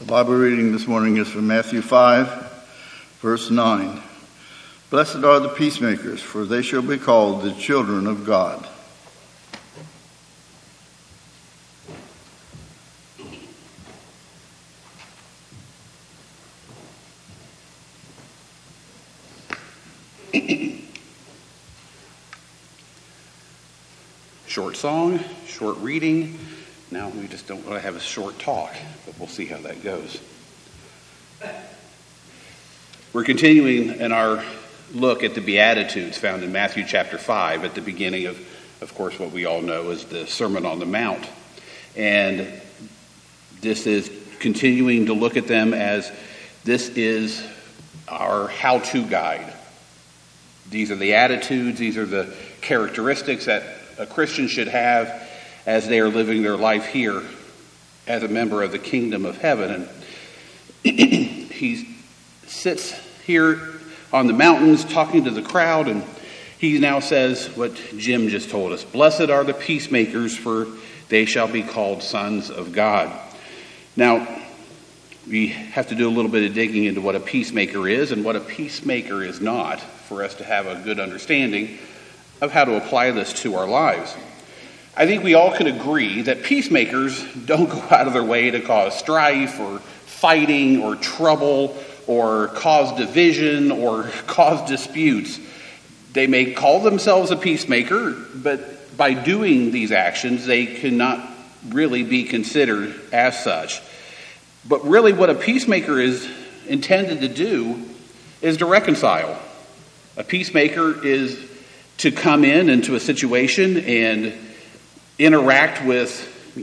Bible reading this morning is from Matthew 5, verse 9. Blessed are the peacemakers, for they shall be called the children of God. Short song, short reading. Now we just don't want to have a short talk, but we'll see how that goes. We're continuing in our look at the Beatitudes found in Matthew chapter 5 at the beginning of course, what we all know is the Sermon on the Mount. And this is continuing to look at them as this is our how-to guide. These are the attitudes, these are the characteristics that a Christian should have as they are living their life here as a member of the kingdom of heaven. And he sits here on the mountains talking to the crowd, and he now says what Jim just told us. Blessed are the peacemakers, for they shall be called sons of God. Now, we have to do a little bit of digging into what a peacemaker is and what a peacemaker is not for us to have a good understanding of how to apply this to our lives. I think we all can agree that peacemakers don't go out of their way to cause strife or fighting or trouble or cause division or cause disputes. They may call themselves a peacemaker, but by doing these actions, they cannot really be considered as such. But really what a peacemaker is intended to do is to reconcile. A peacemaker is to come into a situation and interact with,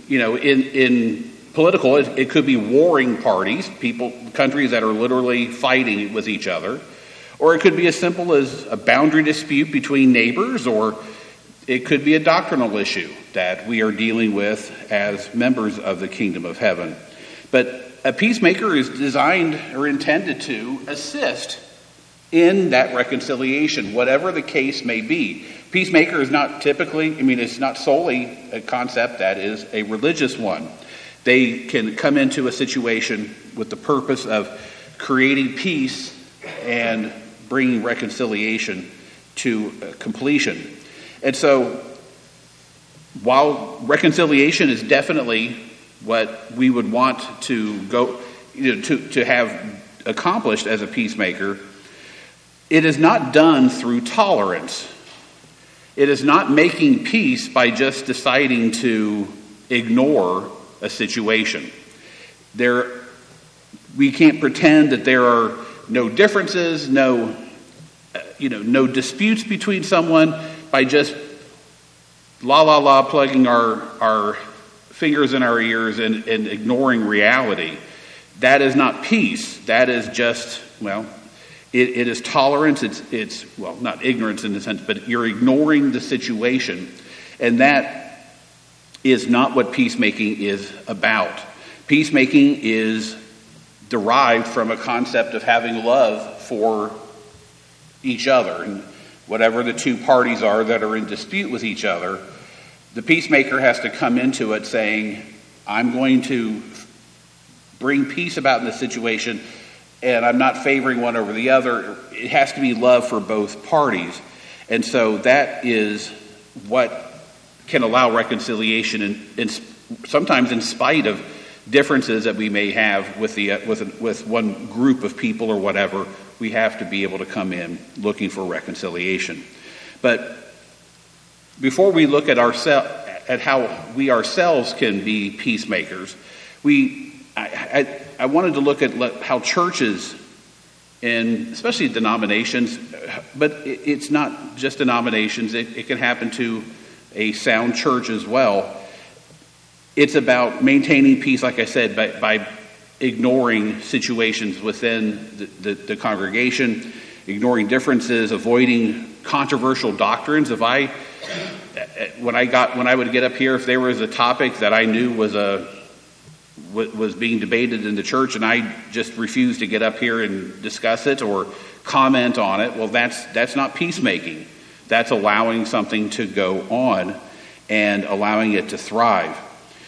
in political, it could be warring parties, countries that are literally fighting with each other, or it could be as simple as a boundary dispute between neighbors, or it could be a doctrinal issue that we are dealing with as members of the kingdom of heaven. But a peacemaker is designed or intended to assist in that reconciliation, whatever the case may be. Peacemaker is not it's not solely a concept that is a religious one. They can come into a situation with the purpose of creating peace and bringing reconciliation to completion. And so, while reconciliation is definitely what we would want to go, to have accomplished as a peacemaker, it is not done through tolerance. It is not making peace by just deciding to ignore a situation. We can't pretend that there are no differences, no disputes between someone by just plugging our fingers in our ears and ignoring reality. That is not peace. That is just, it is tolerance. It's not ignorance in the sense, but you're ignoring the situation. And that is not what peacemaking is about. Peacemaking is derived from a concept of having love for each other. And whatever the two parties are that are in dispute with each other, the peacemaker has to come into it saying, I'm going to bring peace about in this situation, and I'm not favoring one over the other. It has to be love for both parties. And so that is what can allow reconciliation, and sometimes in spite of differences that we may have with one group of people or whatever, we have to be able to come in looking for reconciliation. But before we look at how we ourselves can be peacemakers, I wanted to look at how churches, and especially denominations, but it's not just denominations, it can happen to a sound church as well. It's about maintaining peace, like I said, by ignoring situations within the congregation, ignoring differences, avoiding controversial doctrines. When I would get up here, if there was a topic that I knew was being debated in the church, and I just refused to get up here and discuss it or comment on it, well, that's not peacemaking. That's allowing something to go on and allowing it to thrive.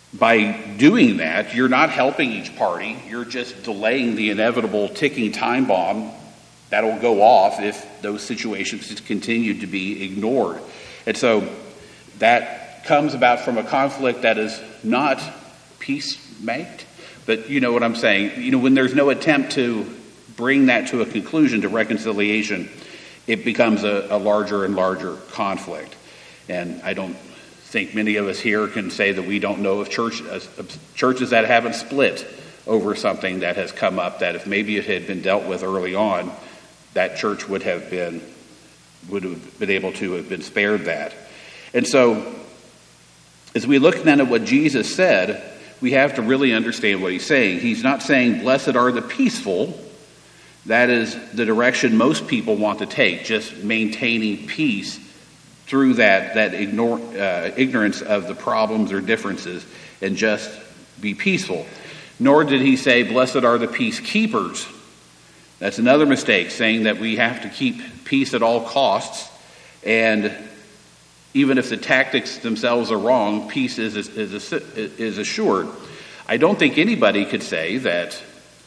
by doing that, you're not helping each party. You're just delaying the inevitable ticking time bomb that'll go off if those situations continue to be ignored. And so that comes about from a conflict that is not peacemaked. But you know what I'm saying. When there's no attempt to bring that to a conclusion, to reconciliation, it becomes a larger and larger conflict. And I don't think many of us here can say that we don't know of churches that haven't split over something that has come up, that if maybe it had been dealt with early on, that church would have been able to have been spared that. And so as we look then at what Jesus said, we have to really understand what he's saying. He's not saying, blessed are the peaceful. That is the direction most people want to take, just maintaining peace through that ignorance of the problems or differences, and just be peaceful. Nor did he say, blessed are the peacekeepers. That's another mistake, saying that we have to keep peace at all costs, and even if the tactics themselves are wrong, peace is assured. I don't think anybody could say that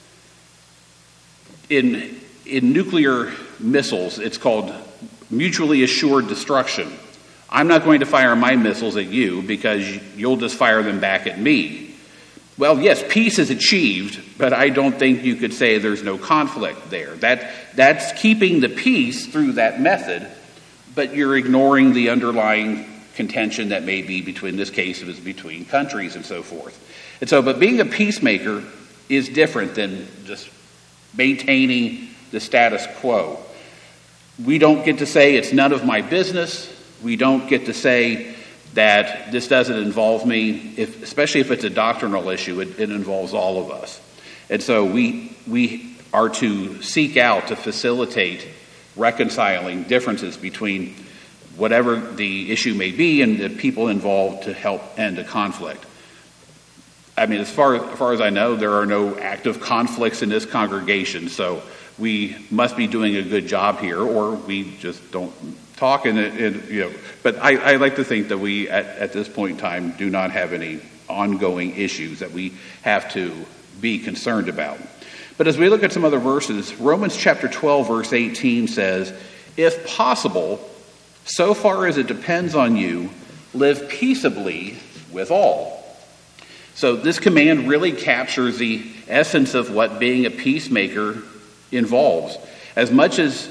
in nuclear missiles, it's called mutually assured destruction. I'm not going to fire my missiles at you because you'll just fire them back at me. Well, yes, peace is achieved, but I don't think you could say there's no conflict there. That's keeping the peace through that method, but you're ignoring the underlying contention that may be between, this case, it was between countries and so forth. And so, but being a peacemaker is different than just maintaining the status quo. We don't get to say it's none of my business. We don't get to say that this doesn't involve me, especially if it's a doctrinal issue. It involves all of us. And so we are to seek out to facilitate reconciling differences between whatever the issue may be and the people involved to help end a conflict. I mean, as far as I know, there are no active conflicts in this congregation, so we must be doing a good job here, or we just don't talk. But I like to think that we, at this point in time, do not have any ongoing issues that we have to be concerned about. But as we look at some other verses, Romans chapter 12, verse 18 says, if possible, so far as it depends on you, live peaceably with all. So this command really captures the essence of what being a peacemaker involves. As much as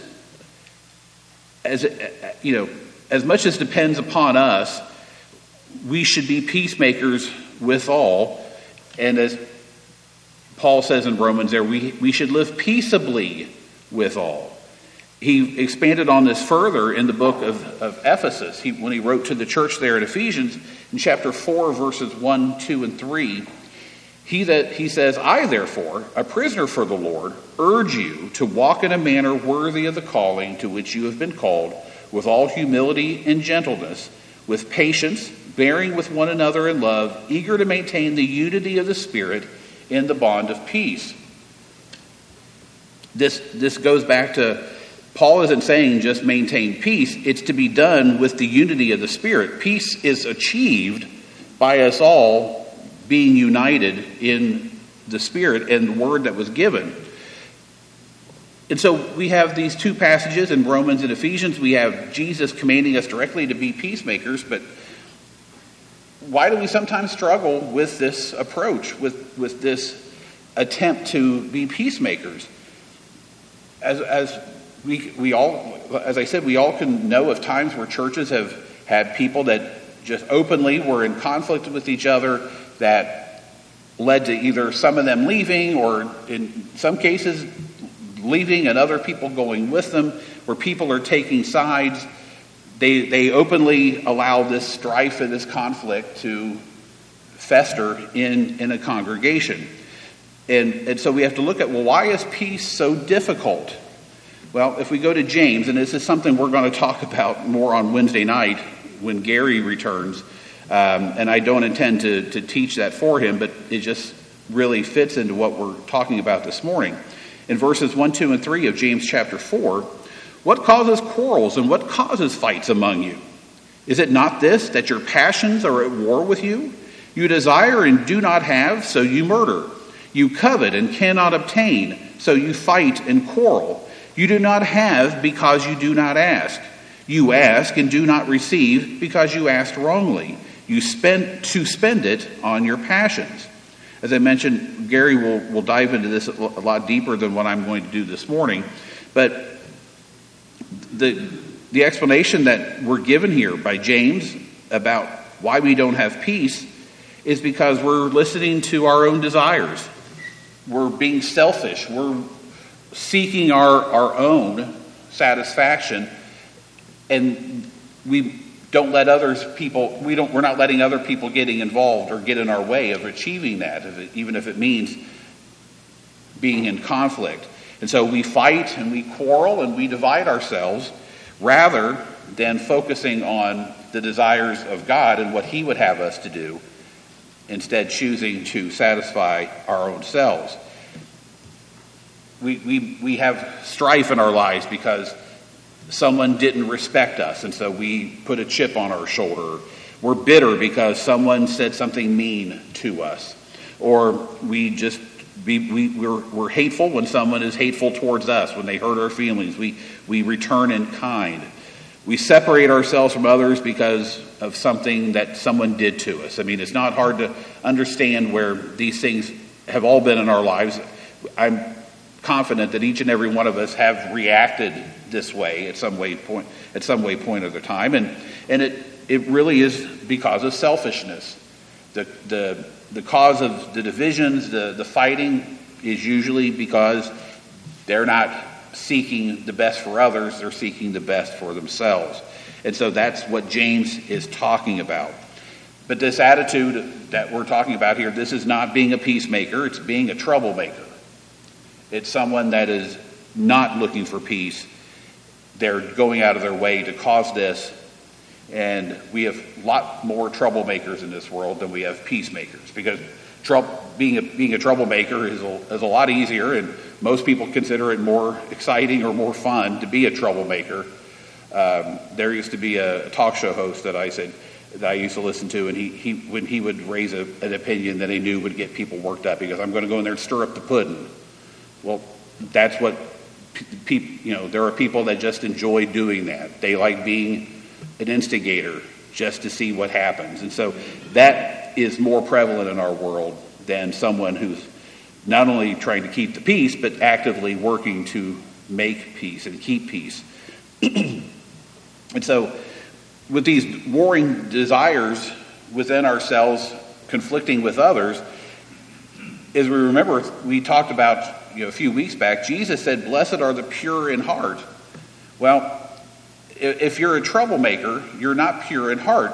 depends upon us, we should be peacemakers with all. And as Paul says in Romans there, we should live peaceably with all. He expanded on this further in the book of Ephesus, when he wrote to the church there in Ephesians, in chapter 4, verses 1, 2, and 3. He says, I, therefore, a prisoner for the Lord, urge you to walk in a manner worthy of the calling to which you have been called, with all humility and gentleness, with patience, bearing with one another in love, eager to maintain the unity of the Spirit in the bond of peace. This goes back to, Paul isn't saying just maintain peace. It's to be done with the unity of the Spirit. Peace is achieved by us all being united in the Spirit and the word that was given. And so we have these two passages in Romans and Ephesians. We have Jesus commanding us directly to be peacemakers, but why do we sometimes struggle with this approach, with this attempt to be peacemakers? As we all can know of times where churches have had people that just openly were in conflict with each other, that led to either some of them leaving, or in some cases leaving and other people going with them, where people are taking sides. They openly allow this strife and this conflict to fester in a congregation. And so we have to look at, well, why is peace so difficult? Well, if we go to James, and this is something we're going to talk about more on Wednesday night when Gary returns, and I don't intend to teach that for him, but it just really fits into what we're talking about this morning. In verses 1, 2, and 3 of James chapter 4, what causes quarrels and what causes fights among you? Is it not this, that your passions are at war with you? You desire and do not have, so you murder. You covet and cannot obtain, so you fight and quarrel. You do not have because you do not ask. You ask and do not receive because you asked wrongly. You spend it on your passions. As I mentioned, Gary will dive into this a lot deeper than what I'm going to do this morning. But the explanation that we're given here by James about why we don't have peace is because we're listening to our own desires. We're being selfish. We're seeking our own satisfaction, and we're not letting other people getting involved or get in our way of achieving that, even if it means being in conflict. And so we fight and we quarrel and we divide ourselves rather than focusing on the desires of God and what He would have us to do, instead choosing to satisfy our own selves. We have strife in our lives because someone didn't respect us, and so we put a chip on our shoulder. We're bitter because someone said something mean to us. Or we're hateful when someone is hateful towards us, when they hurt our feelings. We return in kind. We separate ourselves from others because of something that someone did to us. I mean, it's not hard to understand where these things have all been in our lives. I'm confident that each and every one of us have reacted this way at some way point of the time, and it really is because of selfishness. The cause of the divisions, the fighting, is usually because they're not seeking the best for others, they're seeking the best for themselves. And so that's what James is talking about. But this attitude that we're talking about here, this is not being a peacemaker, it's being a troublemaker. It's someone that is not looking for peace. They're going out of their way to cause this. And we have a lot more troublemakers in this world than we have peacemakers, because being a troublemaker is a lot easier, and most people consider it more exciting or more fun to be a troublemaker. There used to be a talk show host that I used to listen to, and when he would raise an opinion that he knew would get people worked up, he goes, "I'm going to go in there and stir up the pudding." Well, that's what people, there are people that just enjoy doing that. They like being an instigator just to see what happens. And so that is more prevalent in our world than someone who's not only trying to keep the peace, but actively working to make peace and keep peace. And so with these warring desires within ourselves conflicting with others, as we remember, we talked about a few weeks back, Jesus said, "Blessed are the pure in heart." Well, if you're a troublemaker, you're not pure in heart.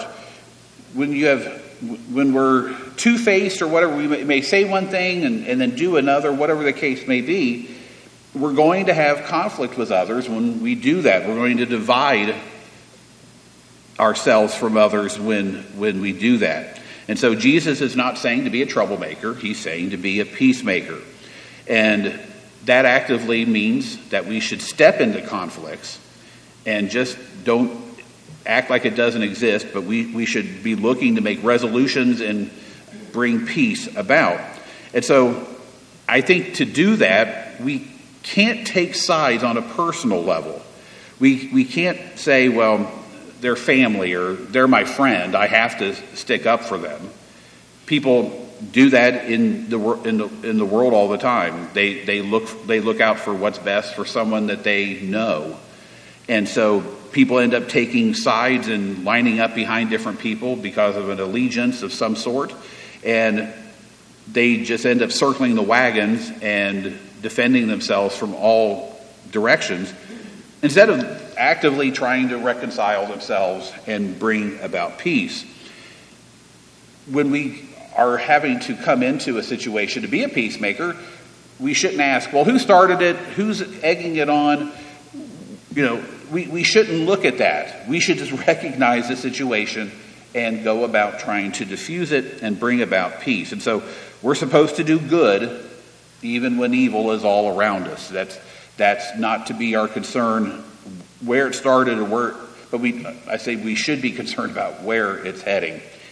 When we're two-faced or whatever, we may say one thing and then do another, whatever the case may be, we're going to have conflict with others when we do that. We're going to divide ourselves from others when we do that. And so Jesus is not saying to be a troublemaker, he's saying to be a peacemaker. And that actively means that we should step into conflicts and just don't act like it doesn't exist, but we should be looking to make resolutions and bring peace about. And so I think to do that, we can't take sides on a personal level. We can't say, well, they're family or they're my friend, I have to stick up for them. People do that in the world all the time. They look out for what's best for someone that they know. And so people end up taking sides and lining up behind different people because of an allegiance of some sort. And they just end up circling the wagons and defending themselves from all directions instead of actively trying to reconcile themselves and bring about peace. When we are having to come into a situation to be a peacemaker, we shouldn't ask, well, who started it? Who's egging it on? We shouldn't look at that. We should just recognize the situation and go about trying to diffuse it and bring about peace. And so we're supposed to do good even when evil is all around us. That's not to be our concern where it started but I say we should be concerned about where it's heading.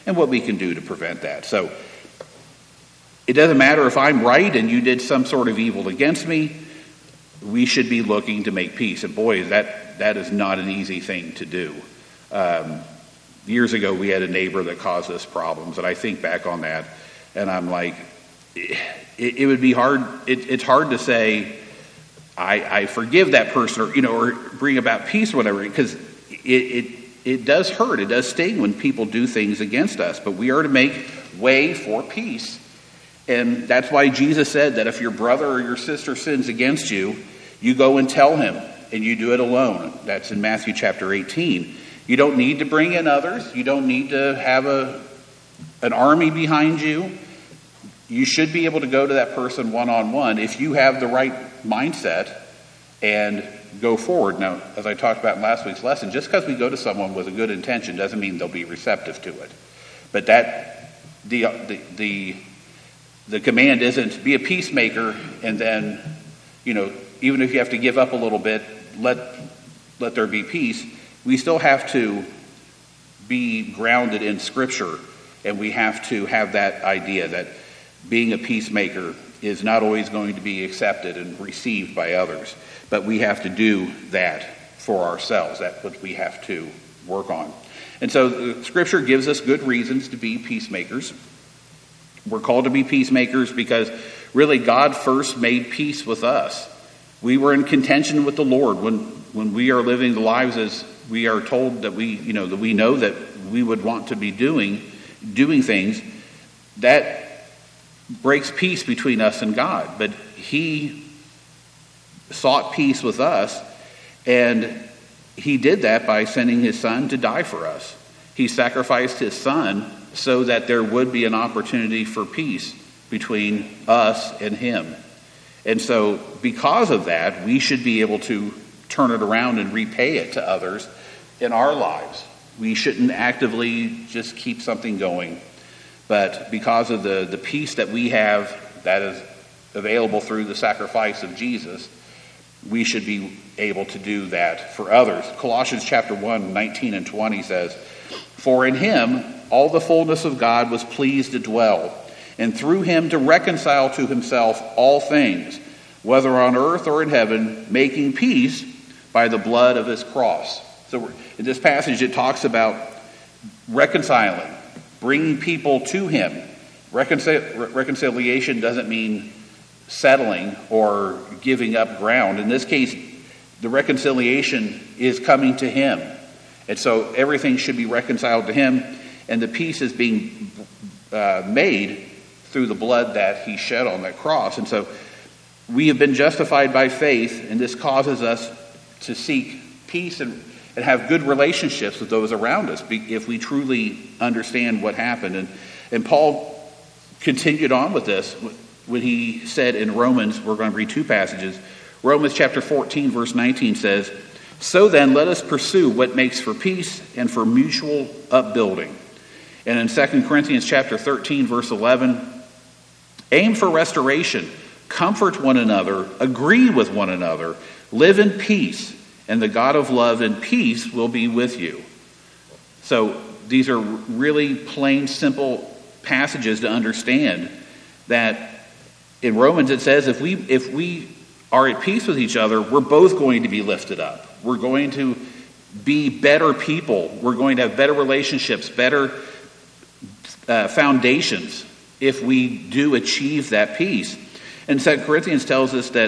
and what we can do to prevent that. So it doesn't matter if I'm right and you did some sort of evil against me. We should be looking to make peace. And boy, that is not an easy thing to do. Years ago, we had a neighbor that caused us problems, and I think back on that, and I'm like, it would be hard. It's hard to say, I forgive that person, or bring about peace or whatever, because it does hurt. It does sting when people do things against us. But we are to make way for peace. And that's why Jesus said that if your brother or your sister sins against you, you go and tell him, and you do it alone. That's in Matthew chapter 18. You don't need to bring in others. You don't need to have an army behind you. You should be able to go to that person one-on-one if you have the right mindset and go forward. Now, as I talked about in last week's lesson, just because we go to someone with a good intention doesn't mean they'll be receptive to it. But the command isn't be a peacemaker and then, even if you have to give up a little bit, let there be peace. We still have to be grounded in Scripture, and we have to have that idea that being a peacemaker is not always going to be accepted and received by others. But we have to do that for ourselves. That's what we have to work on. And so Scripture gives us good reasons to be peacemakers. We're called to be peacemakers because really God first made peace with us. We were in contention with the Lord when we are living the lives as we are told that we know that we would want to be doing things. That breaks peace between us and God. But he sought peace with us, and he did that by sending his son to die for us. He sacrificed his son so that there would be an opportunity for peace between us and him. And so because of that, we should be able to turn it around and repay it to others in our lives. We shouldn't actively just keep something going. But because of the peace that we have that is available through the sacrifice of Jesus, we should be able to do that for others. Colossians chapter 1, 19 and 20 says, "For in him all the fullness of God was pleased to dwell, and through him to reconcile to himself all things, whether on earth or in heaven, making peace by the blood of his cross." So in this passage it talks about reconciling, bringing people to him. Reconciliation doesn't mean settling or giving up ground. In this case, the reconciliation is coming to him. And so everything should be reconciled to him, and the peace is being made through the blood that he shed on that cross. And so we have been justified by faith, and this causes us to seek peace and have good relationships with those around us if we truly understand what happened. And Paul continued on with this when he said in Romans, we're going to read two passages. Romans chapter 14, verse 19 says, "So then let us pursue what makes for peace and for mutual upbuilding." And in 2 Corinthians chapter 13, verse 11, "Aim for restoration, comfort one another, agree with one another, live in peace, and the God of love and peace will be with you." So these are really plain, simple passages to understand that in Romans it says if we are at peace with each other, we're both going to be lifted up. We're going to be better people. We're going to have better relationships, better foundations if we do achieve that peace. And 2 Corinthians tells us that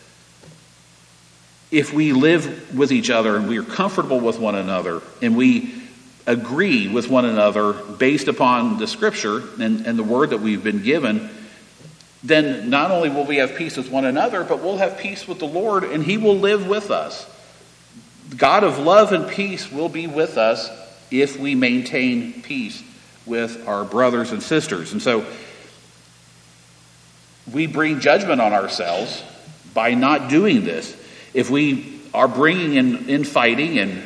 if we live with each other and we are comfortable with one another and we agree with one another based upon the Scripture and the word that we've been given, then not only will we have peace with one another, but we'll have peace with the Lord, and he will live with us. The God of love and peace will be with us if we maintain peace with our brothers and sisters. And so we bring judgment on ourselves by not doing this. If we are bringing in fighting and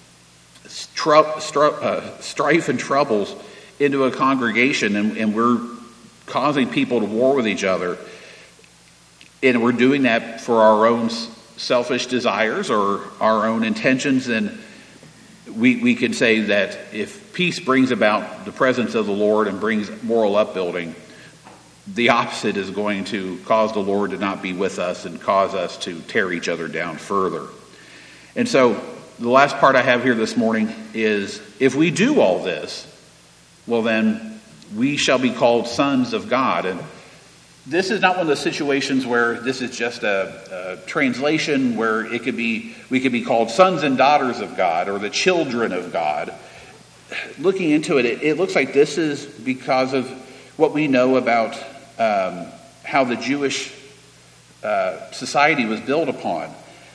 strife and troubles into a congregation, and we're causing people to war with each other, and we're doing that for our own selfish desires or our own intentions, then we could say that if peace brings about the presence of the Lord and brings moral upbuilding, the opposite is going to cause the Lord to not be with us and cause us to tear each other down further. And so the last part I have here this morning is, if we do all this, well then we shall be called sons of God. And this is not one of those situations where this is just a translation where we could be called sons and daughters of God or the children of God. Looking into it, it looks like this is because of what we know about how the Jewish society was built upon.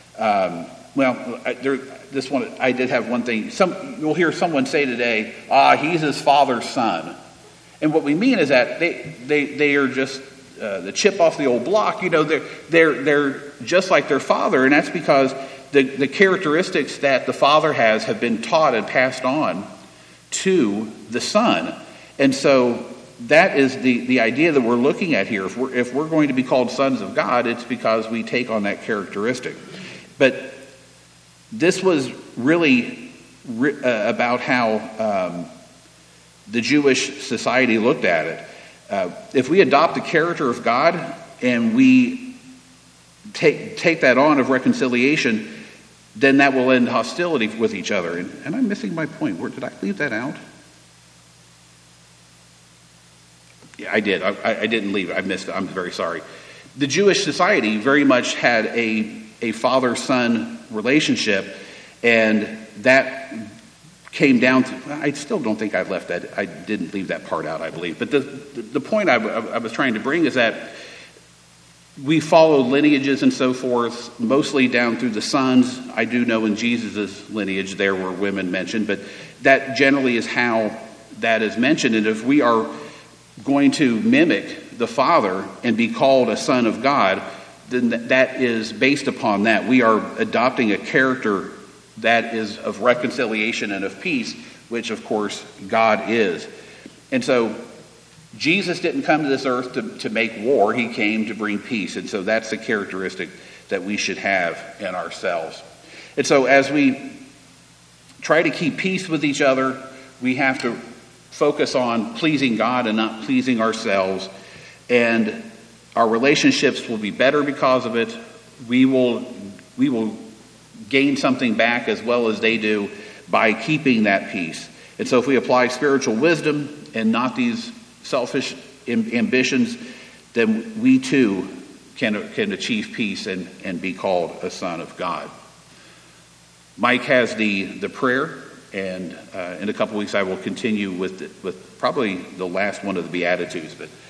I did have one thing. You'll hear someone say today, he's his father's son. And what we mean is that they are just the chip off the old block. They're just like their father, and that's because the characteristics that the father has have been taught and passed on to the son. And so that is the idea that we're looking at here. If we're going to be called sons of God, it's because we take on that characteristic. But this was really about how the Jewish society looked at it. If we adopt the character of God and we take that on of reconciliation, then that will end hostility with each other. And I'm missing my point. Did I leave that out? Yeah, I did. I didn't leave it. I missed it. I'm very sorry. The Jewish society very much had a father-son relationship, and that came down to, I still don't think I've left that. I didn't leave that part out, I believe. But the point I was trying to bring is that we follow lineages and so forth, mostly down through the sons. I do know in Jesus' lineage there were women mentioned, but that generally is how that is mentioned. And if we are going to mimic the Father and be called a son of God, then that is based upon that. We are adopting a character that is of reconciliation and of peace, which of course God is. And so Jesus didn't come to this earth to make war. He came to bring peace. And so that's the characteristic that we should have in ourselves. And so as we try to keep peace with each other, we have to focus on pleasing God and not pleasing ourselves. And our relationships will be better because of it. We will gain something back as well as they do by keeping that peace. And so if we apply spiritual wisdom and not these selfish ambitions, then we too can achieve peace and be called a son of God. Mike has the prayer, and in a couple weeks I will continue with probably the last one of the Beatitudes. But